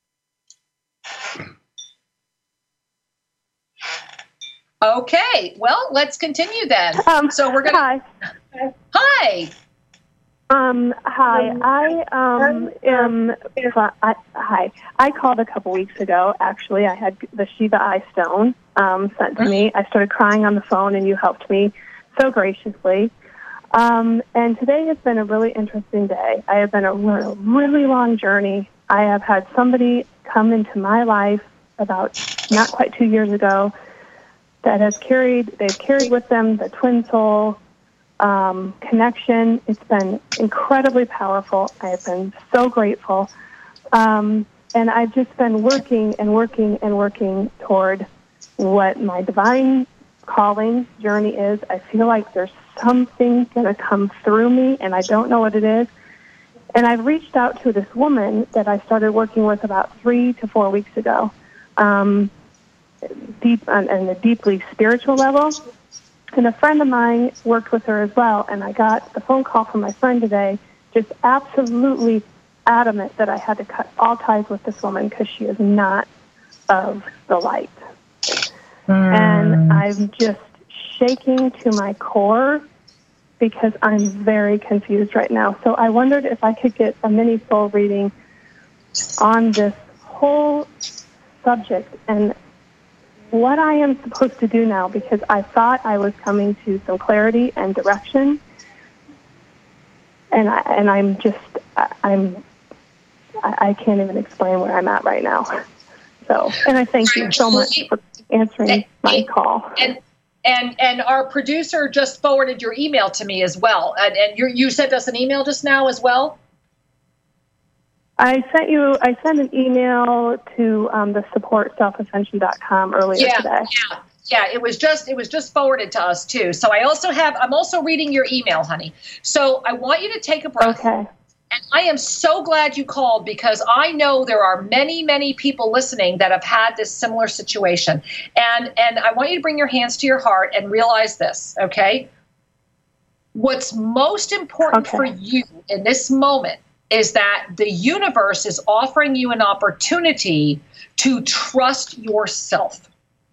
Okay, well, let's continue then. Um, so we're gonna. Hi. Hi. Um. Hi. I um am. I, hi. I called a couple weeks ago. Actually, I had the Shiva Eye Stone um, sent to me. I started crying on the phone, and you helped me so graciously. Um, and today has been a really interesting day. I have been a really, really long journey. I have had somebody come into my life about not quite two years ago that has carried, they've carried with them the twin soul um, connection. It's been incredibly powerful. I have been so grateful. Um, and I've just been working and working and working toward what my divine calling journey is. I feel like there's something going to come through me, and I don't know what it is. And I've reached out to this woman that I started working with about three to four weeks ago. um, deep on, on a deeply spiritual level. And a friend of mine worked with her as well, and I got a phone call from my friend today, just absolutely adamant that I had to cut all ties with this woman because she is not of the light. Mm. And I'm just shaking to my core because I'm very confused right now. So I wondered if I could get a mini soul reading on this whole subject and what I am supposed to do now, because I thought I was coming to some clarity and direction, and I, and I'm just I, I'm I, I can't even explain where I'm at right now. So, and I thank you so much for answering my call. And and and our producer just forwarded your email to me as well, and and you you sent us an email just now as well. I sent you. I sent an email to um, the support self ascension dot com earlier yeah, today. Yeah, yeah. It was just. It was just forwarded to us too. So I also have. I'm also reading your email, honey. So I want you to take a breath. Okay. And I am so glad you called because I know there are many, many people listening that have had this similar situation. And and I want you to bring your hands to your heart and realize this. Okay. What's most important okay. for you in this moment is that the universe is offering you an opportunity to trust yourself.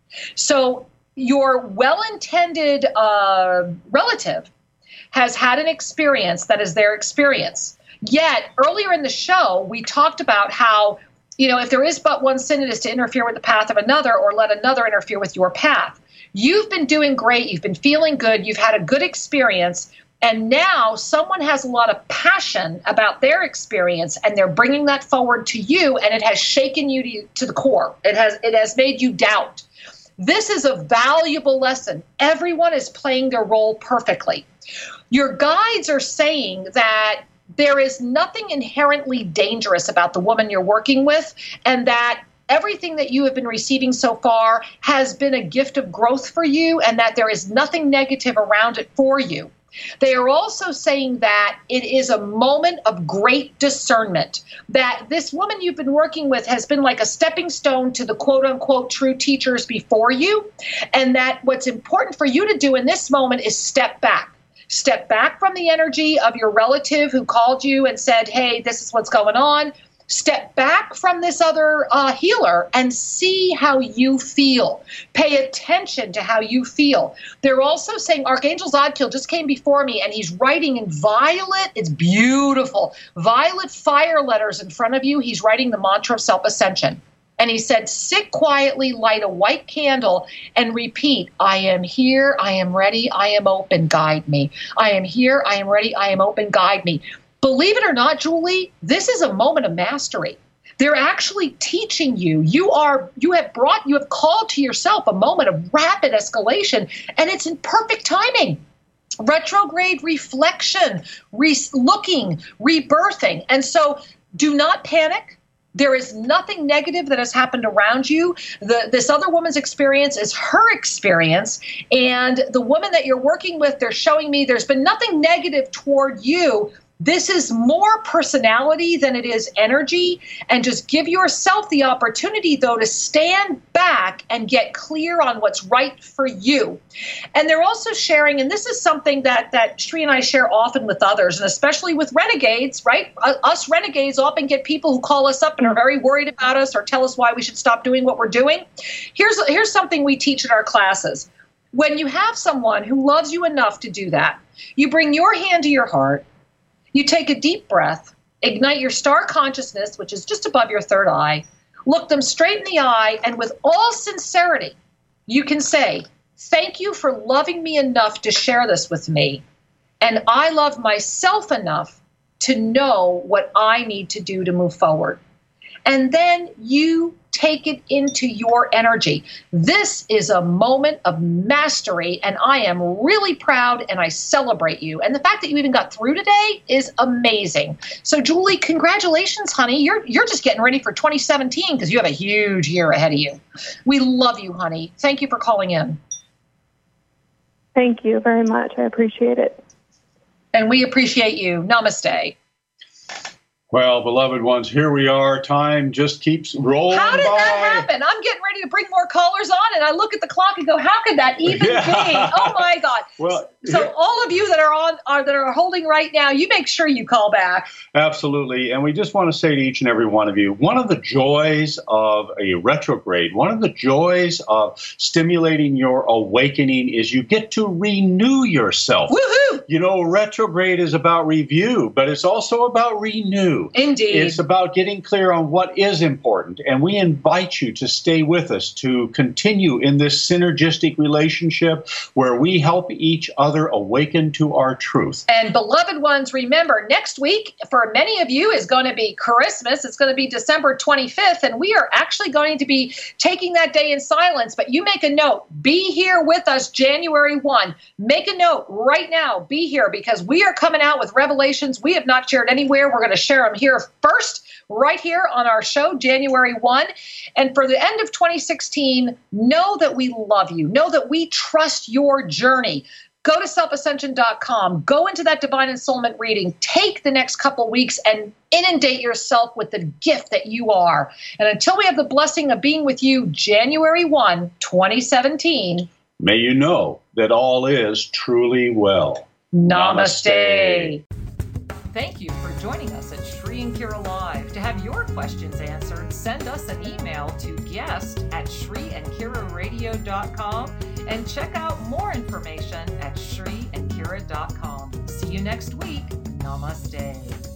So your well-intended uh, relative has had an experience that is their experience. Yet, earlier in the show, we talked about how, you know, if there is but one sin, it is to interfere with the path of another or let another interfere with your path. You've been doing great. You've been feeling good. You've had a good experience. And now someone has a lot of passion about their experience, and they're bringing that forward to you, and it has shaken you to, to the core. It has it has made you doubt. This is a valuable lesson. Everyone is playing their role perfectly. Your guides are saying that there is nothing inherently dangerous about the woman you're working with, and that everything that you have been receiving so far has been a gift of growth for you, and that there is nothing negative around it for you. They are also saying that it is a moment of great discernment, that this woman you've been working with has been like a stepping stone to the quote-unquote true teachers before you, and that what's important for you to do in this moment is step back. Step back from the energy of your relative who called you and said, hey, this is what's going on. Step back from this other uh, healer and see how you feel. Pay attention to how you feel. They're also saying Archangel Zadkiel just came before me, and he's writing in violet. It's beautiful. Violet fire letters in front of you. He's writing the mantra of self-ascension. And he said, sit quietly, light a white candle, and repeat, I am here, I am ready, I am open, guide me. I am here, I am ready, I am open, guide me. Believe it or not, Julie, this is a moment of mastery. They're actually teaching you. You are, you have brought, you have called to yourself a moment of rapid escalation, and it's in perfect timing. Retrograde reflection, re- looking, rebirthing. And so do not panic. There is nothing negative that has happened around you. The, this other woman's experience is her experience. And the woman that you're working with, they're showing me there's been nothing negative toward you. This is more personality than it is energy. And just give yourself the opportunity, though, to stand back and get clear on what's right for you. And they're also sharing, and this is something that, that Sri and I share often with others, and especially with renegades, right? Us renegades often get people who call us up and are very worried about us or tell us why we should stop doing what we're doing. Here's, here's something we teach in our classes. When you have someone who loves you enough to do that, you bring your hand to your heart, you take a deep breath, ignite your star consciousness, which is just above your third eye, look them straight in the eye, and with all sincerity, you can say, thank you for loving me enough to share this with me. And I love myself enough to know what I need to do to move forward. And then you take it into your energy. This is a moment of mastery, and I am really proud, and I celebrate you. And the fact that you even got through today is amazing. So, Julie, congratulations, honey. You're you're just getting ready for twenty seventeen because you have a huge year ahead of you. We love you, honey. Thank you for calling in. Thank you very much. I appreciate it. And we appreciate you. Namaste. Well, beloved ones, here we are. Time just keeps rolling How did by. that happen? I'm getting ready to bring more callers on, and I look at the clock and go, how could that even Yeah. be? Oh, my God. Well, So here- all of you that are on, are that are holding right now, you make sure you call back. Absolutely. And we just want to say to each and every one of you, one of the joys of a retrograde, one of the joys of stimulating your awakening is you get to renew yourself. Woohoo! You know, retrograde is about review, but it's also about renew. Indeed. It's about getting clear on what is important. And we invite you to stay with us to continue in this synergistic relationship where we help each other awaken to our truth. And beloved ones, remember, next week for many of you is going to be Christmas. It's going to be December twenty-fifth, and we are actually going to be taking that day in silence. But you make a note. Be here with us January first. Make a note right now. Be here because we are coming out with revelations we have not shared anywhere. We're going to share them here first, right here on our show, January first. And for the end of twenty sixteen, know that we love you. Know that we trust your journey. Go to self ascension dot com. Go into that divine ensoulment reading. Take the next couple weeks and inundate yourself with the gift that you are. And until we have the blessing of being with you January first, twenty seventeen, May you know that all is truly well. namaste. Namaste. Thank you for joining us at Shri and Kira Live. To have your questions answered, send us an email to guest at shri and kira radio dot com and check out more information at shri and kira dot com. See you next week. Namaste.